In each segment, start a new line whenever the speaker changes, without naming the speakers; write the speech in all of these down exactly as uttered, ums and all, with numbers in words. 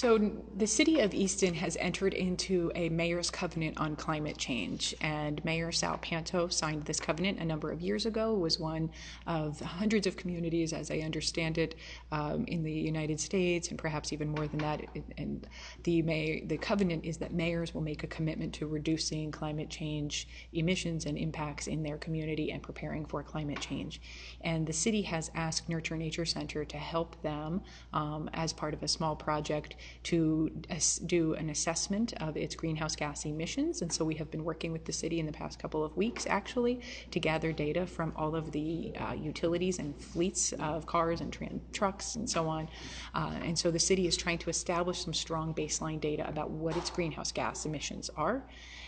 So the city of Easton has entered into a mayor's covenant on climate change, and Mayor Sal Panto signed this covenant a number of years ago. It was one of hundreds of communities, as I understand it, um, in the United States, and perhaps even more than that. And the may, the covenant is that mayors will make a commitment to reducing climate change emissions and impacts in their community and preparing for climate change. And the city has asked Nurture Nature Center to help them um, as part of a small project to do an assessment of its greenhouse gas emissions. And so we have been working with the city in the past couple of weeks, actually, to gather data from all of the uh, utilities and fleets of cars and tran- trucks and so on. Uh, and so the city is trying to establish some strong baseline data about what its greenhouse gas emissions are.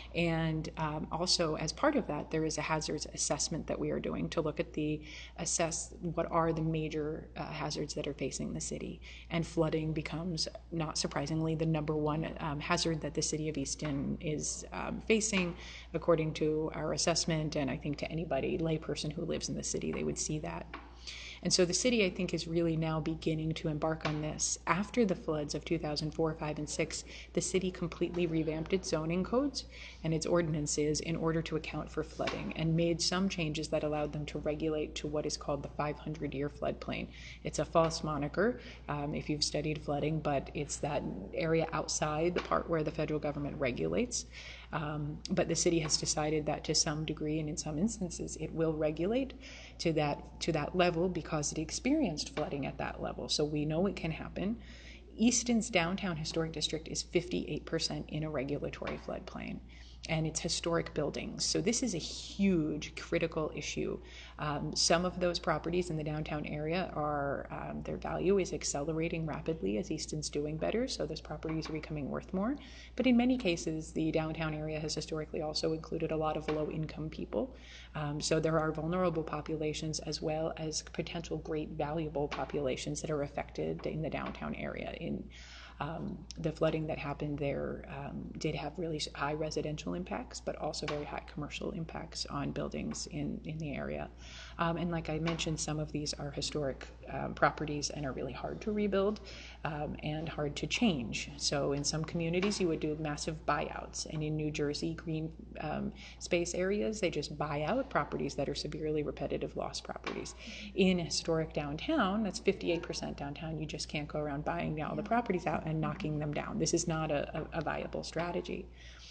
And um, also, as part of that, there is a hazards assessment that we are doing to look at the assess what are the major uh, hazards that are facing the city. And flooding becomes, not surprisingly, the number one um, hazard that the city of Easton is um, facing, according to our assessment. And I think to anybody, layperson who lives in the city, they would see that. And so the city, I think, is really now beginning to embark on this. After the floods of two thousand four, five, and six, the city completely revamped its zoning codes and its ordinances in order to account for flooding, and made some changes that allowed them to regulate to what is called the five hundred year floodplain. It's a false moniker um, if you've studied flooding, but it's that area outside the part where the federal government regulates. Um, but the city has decided that to some degree, and in some instances, it will regulate to that to that level because it experienced flooding at that level. So we know it can happen. Easton's downtown historic district is fifty-eight percent in a regulatory floodplain, and it's historic buildings. So this is a huge, critical issue. Um, some of those properties in the downtown area are, um, their value is accelerating rapidly as Easton's doing better, so those properties are becoming worth more. But in many cases, the downtown area has historically also included a lot of low-income people. Um, so there are vulnerable populations as well as potential great valuable populations that are affected in the downtown area. In Um, the flooding that happened there um, did have really high residential impacts, but also very high commercial impacts on buildings in, in the area. Um, and like I mentioned, some of these are historic um, properties and are really hard to rebuild um, and hard to change. So in some communities, you would do massive buyouts. And in New Jersey, green um, space areas, they just buy out properties that are severely repetitive loss properties. In historic downtown, that's fifty-eight percent downtown, you just can't go around buying all the properties out and knocking them down. This is not a, a, a viable strategy.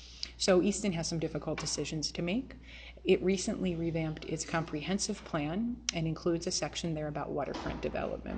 So Easton has some difficult decisions to make. It recently revamped its comprehensive plan and includes a section there about waterfront development.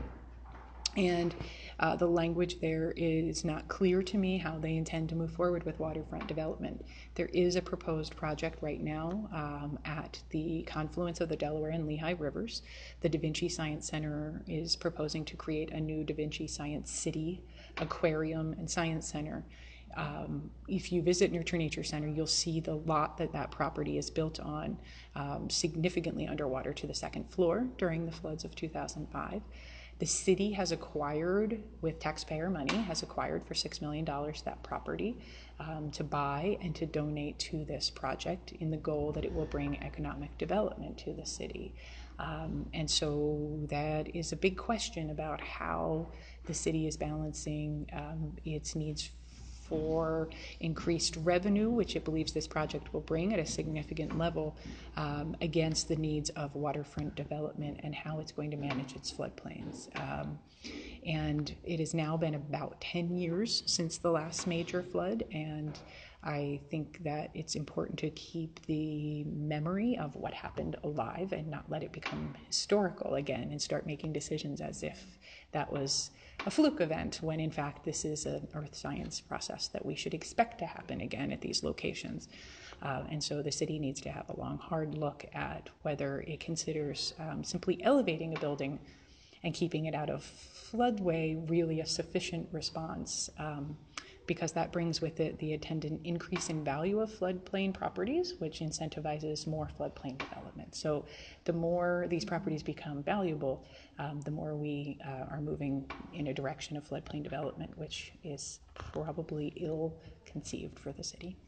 And uh, the language there is not clear to me how they intend to move forward with waterfront development. There is a proposed project right now um, at the confluence of the Delaware and Lehigh Rivers. The Da Vinci Science Center is proposing to create a new Da Vinci Science City, aquarium, and science center. Um, if you visit Nurture Nature Center, you'll see the lot that that property is built on um, significantly underwater to the second floor during the floods of two thousand five. The city has acquired, with taxpayer money, has acquired for six million dollars that property um, to buy and to donate to this project in the goal that it will bring economic development to the city. Um, and so that is a big question about how the city is balancing um, its needs for increased revenue, which it believes this project will bring at a significant level, um, against the needs of waterfront development and how it's going to manage its floodplains. Um, and it has now been about ten years since the last major flood, and I think that it's important to keep the memory of what happened alive and not let it become historical again and start making decisions as if that was a fluke event, when in fact this is an earth science process that we should expect to happen again at these locations. Uh, and so the city needs to have a long, hard look at whether it considers um, simply elevating a building and keeping it out of floodway really a sufficient response, um, because that brings with it the attendant increase in value of floodplain properties, which incentivizes more floodplain development. So the more these properties become valuable, um, the more we uh, are moving in a direction of floodplain development, which is probably ill-conceived for the city.